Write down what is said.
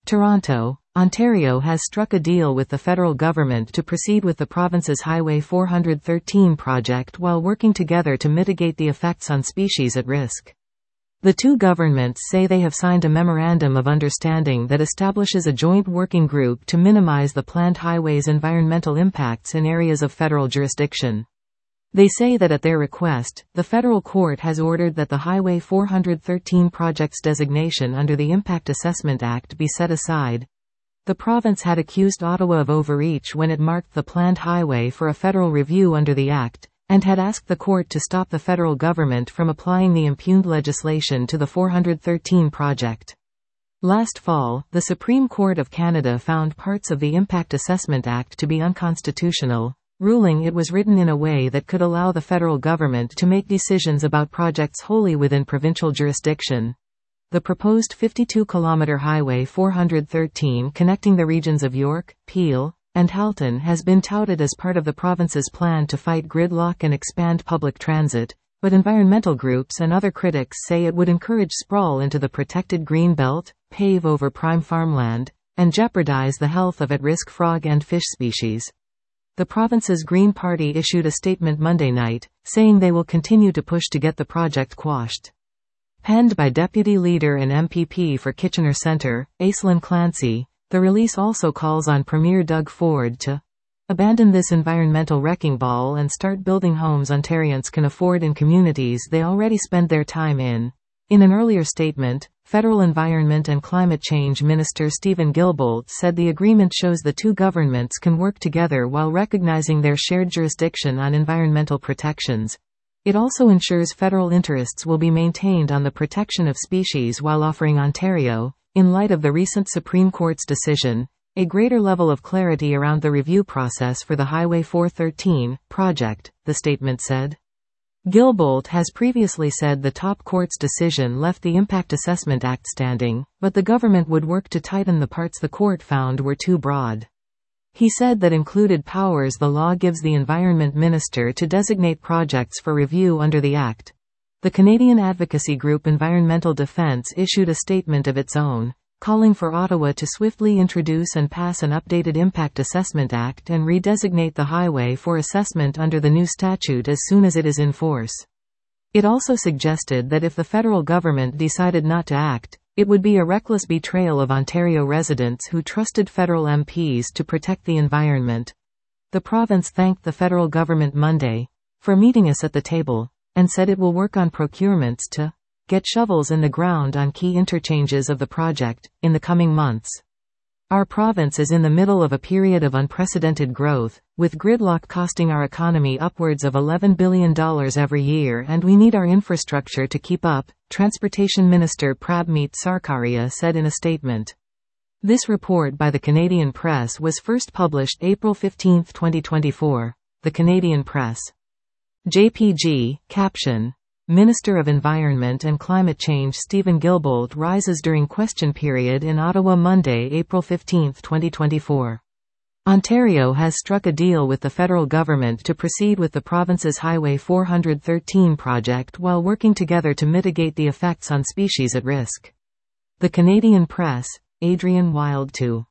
Toronto, Ontario has struck a deal with the federal government to proceed with the province's Highway 413 project while working together to mitigate the effects on species at risk. The two governments say they have signed a memorandum of understanding that establishes a joint working group to minimize the planned highway's environmental impacts in areas of federal jurisdiction. They say that at their request, the federal court has ordered that the Highway 413 project's designation under the Impact Assessment Act be set aside. The province had accused Ottawa of overreach when it marked the planned highway for a federal review under the Act, and had asked the court to stop the federal government from applying the impugned legislation to the 413 project. Last fall, the Supreme Court of Canada found parts of the Impact Assessment Act to be unconstitutional, ruling it was written in a way that could allow the federal government to make decisions about projects wholly within provincial jurisdiction. The proposed 52-kilometre Highway 413 connecting the regions of York, Peel, and Halton has been touted as part of the province's plan to fight gridlock and expand public transit, but environmental groups and other critics say it would encourage sprawl into the protected green belt, pave over prime farmland, and jeopardize the health of at-risk frog and fish species. The province's Green Party issued a statement Monday night, saying they will continue to push to get the project quashed. Penned by Deputy Leader and MPP for Kitchener Centre, Aislinn Clancy, the release also calls on Premier Doug Ford to abandon this environmental wrecking ball and start building homes Ontarians can afford in communities they already spend their time in. In an earlier statement, Federal Environment and Climate Change Minister Steven Guilbeault said the agreement shows the two governments can work together while recognizing their shared jurisdiction on environmental protections. It also ensures federal interests will be maintained on the protection of species while offering Ontario, in light of the recent Supreme Court's decision, a greater level of clarity around the review process for the Highway 413 project, the statement said. Guilbeault has previously said the top court's decision left the Impact Assessment Act standing, but the government would work to tighten the parts the court found were too broad. He said that included powers the law gives the Environment Minister to designate projects for review under the Act. The Canadian advocacy group Environmental Defence issued a statement of its own, calling for Ottawa to swiftly introduce and pass an updated Impact Assessment Act and redesignate the highway for assessment under the new statute as soon as it is in force. It also suggested that if the federal government decided not to act, it would be a reckless betrayal of Ontario residents who trusted federal MPs to protect the environment. The province thanked the federal government Monday for meeting us at the table, and said it will work on procurements to get shovels in the ground on key interchanges of the project in the coming months. Our province is in the middle of a period of unprecedented growth, with gridlock costing our economy upwards of $11 billion every year, and we need our infrastructure to keep up, Transportation Minister Prabmeet Sarkaria said in a statement. This report by the Canadian Press was first published April 15, 2024. The Canadian Press. JPG, caption. Minister of Environment and Climate Change Steven Guilbeault rises during question period in Ottawa Monday, April 15, 2024. Ontario has struck a deal with the federal government to proceed with the province's Highway 413 project while working together to mitigate the effects on species at risk. The Canadian Press, Adrian Wild 2.